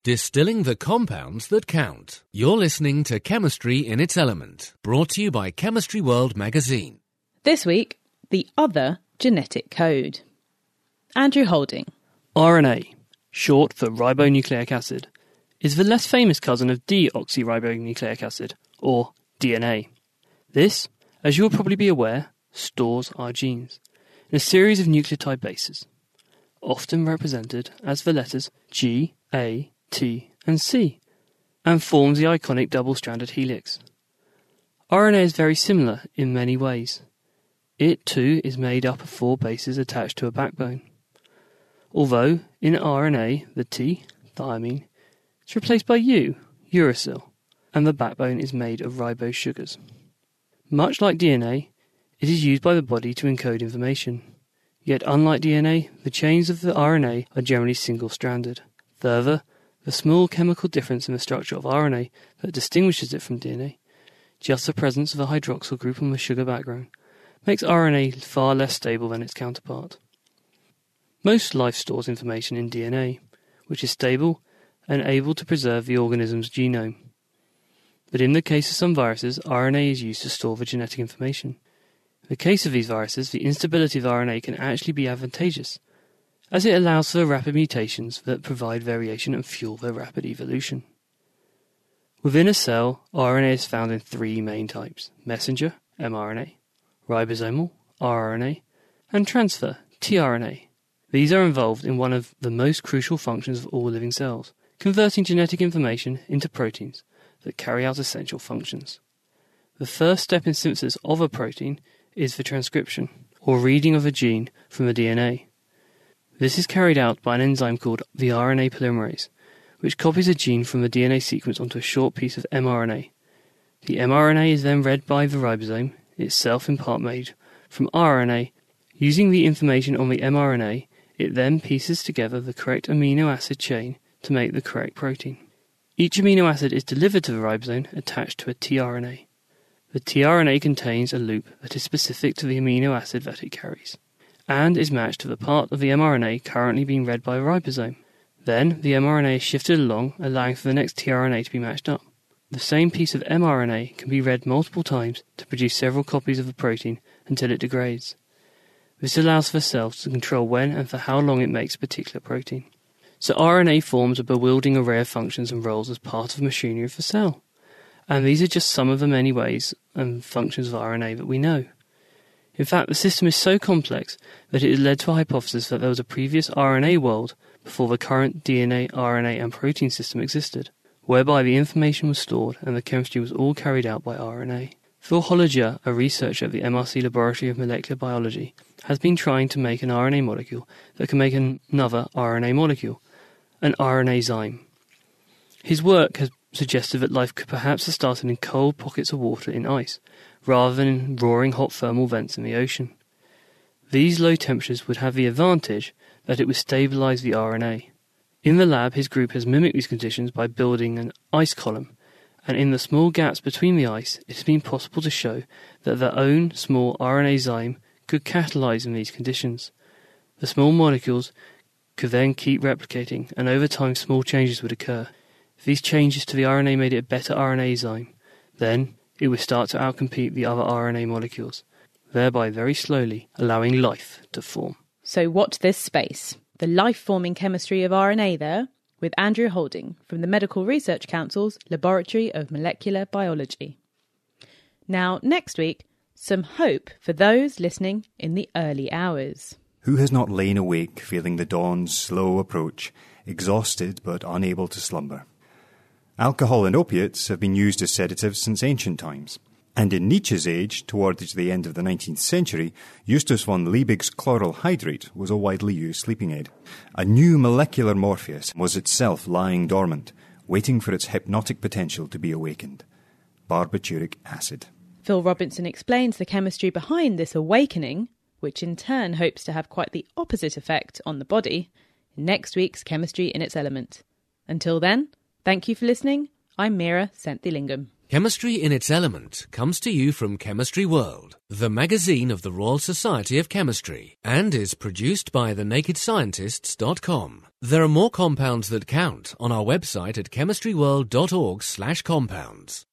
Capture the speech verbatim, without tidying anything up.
Distilling the compounds that count. You're listening to Chemistry in its Element, brought to you by Chemistry World magazine. This week, the other genetic code. Andrew Holding. R N A, short for ribonucleic acid, is the less famous cousin of deoxyribonucleic acid, or D N A. This, as you'll probably be aware, stores our genes in a series of nucleotide bases, often represented as the letters G, A, T and C, and forms the iconic double-stranded helix. R N A is very similar in many ways. It too is made up of four bases attached to a backbone. Although, in R N A, the T, thymine, is replaced by U, uracil, and the backbone is made of ribose sugars. Much like D N A, it is used by the body to encode information. Yet unlike D N A, the chains of the R N A are generally single-stranded. Further, the small chemical difference in the structure of R N A that distinguishes it from D N A, just the presence of a hydroxyl group on the sugar background, makes R N A far less stable than its counterpart. Most life stores information in D N A, which is stable and able to preserve the organism's genome. But in the case of some viruses, R N A is used to store the genetic information. In the case of these viruses, the instability of R N A can actually be advantageous, as it allows for rapid mutations that provide variation and fuel their rapid evolution. Within a cell, R N A is found in three main types: messenger, mRNA, ribosomal, rRNA, and transfer, tRNA. These are involved in one of the most crucial functions of all living cells, converting genetic information into proteins that carry out essential functions. The first step in synthesis of a protein is the transcription, or reading of a gene from the D N A. This is carried out by an enzyme called the R N A polymerase, which copies a gene from the D N A sequence onto a short piece of mRNA. The mRNA is then read by the ribosome, itself in part made from R N A. Using the information on the mRNA, it then pieces together the correct amino acid chain to make the correct protein. Each amino acid is delivered to the ribosome attached to a tRNA. The tRNA contains a loop that is specific to the amino acid that it carries, and is matched to the part of the mRNA currently being read by the ribosome. Then, the mRNA is shifted along, allowing for the next tRNA to be matched up. The same piece of mRNA can be read multiple times to produce several copies of the protein until it degrades. This allows for cells to control when and for how long it makes a particular protein. So R N A forms a bewildering array of functions and roles as part of the machinery of the cell. And these are just some of the many ways and functions of R N A that we know. In fact, the system is so complex that it has led to a hypothesis that there was a previous R N A world before the current D N A, R N A and protein system existed, whereby the information was stored and the chemistry was all carried out by R N A. Phil Holliger, a researcher at the M R C Laboratory of Molecular Biology, has been trying to make an R N A molecule that can make another R N A molecule, an R N A zyme. His work has suggested that life could perhaps have started in cold pockets of water in ice, rather than in roaring hot thermal vents in the ocean. These low temperatures would have the advantage that it would stabilise the R N A. In the lab, his group has mimicked these conditions by building an ice column, and in the small gaps between the ice, it has been possible to show that their own small R N A zyme could catalyse in these conditions. The small molecules could then keep replicating, and over time small changes would occur. If these changes to the R N A made it a better R N A zyme, then it would start to outcompete the other R N A molecules, thereby very slowly allowing life to form. So watch this space, the life-forming chemistry of R N A there, with Andrew Holding from the Medical Research Council's Laboratory of Molecular Biology. Now, next week, some hope for those listening in the early hours. Who has not lain awake feeling the dawn's slow approach, exhausted but unable to slumber? Alcohol and opiates have been used as sedatives since ancient times, and in Nietzsche's age, towards the end of the nineteenth century, Justus von Liebig's chloral hydrate was a widely used sleeping aid. A new molecular Morpheus was itself lying dormant, waiting for its hypnotic potential to be awakened. Barbituric acid. Phil Robinson explains the chemistry behind this awakening, which in turn hopes to have quite the opposite effect on the body, in next week's Chemistry in its Element. Until then, thank you for listening. I'm Meera Senthilingam. Chemistry in its Element comes to you from Chemistry World, the magazine of the Royal Society of Chemistry, and is produced by the naked scientists dot com. There are more compounds that count on our website at chemistry world dot org slash compounds.